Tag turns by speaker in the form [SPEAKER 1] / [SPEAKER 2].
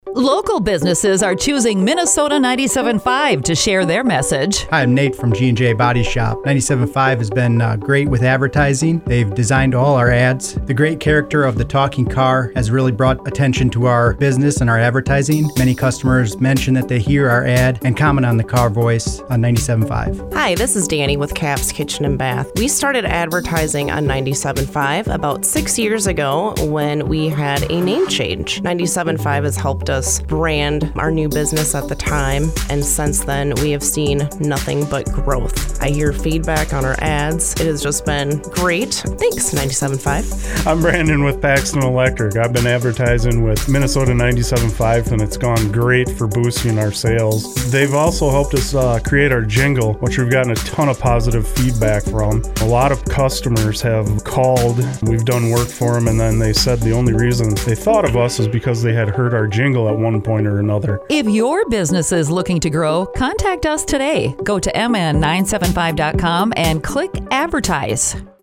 [SPEAKER 1] Local businesses are choosing Minnesota 97.5 to share their message.
[SPEAKER 2] Hi, I'm Nate from G&J Body Shop. 97.5 has been great with advertising. They've designed all our ads. The great character of the talking car has really brought attention to our business and our advertising. Many customers mention that they hear our ad and comment on the car voice on 97.5.
[SPEAKER 3] Hi, this is Danny with Cap's Kitchen and Bath. We started advertising on 97.5 about 6 years ago when we had a name change. 97.5 has helped us brand our new business at the time, and since then we have seen nothing but growth. I hear feedback on our ads. It has just been great. Thanks, 97.5.
[SPEAKER 4] I'm Brandon with Paxton Electric. I've been advertising with Minnesota 97.5 and it's gone great for boosting our sales. They've also helped us create our jingle, which we've gotten a ton of positive feedback from. A lot of customers have called. We've done work for them, and then they said the only reason they thought of us is because they had heard our jingle at one point or another.
[SPEAKER 1] If your business is looking to grow, contact us today. Go to mn975.com and click advertise.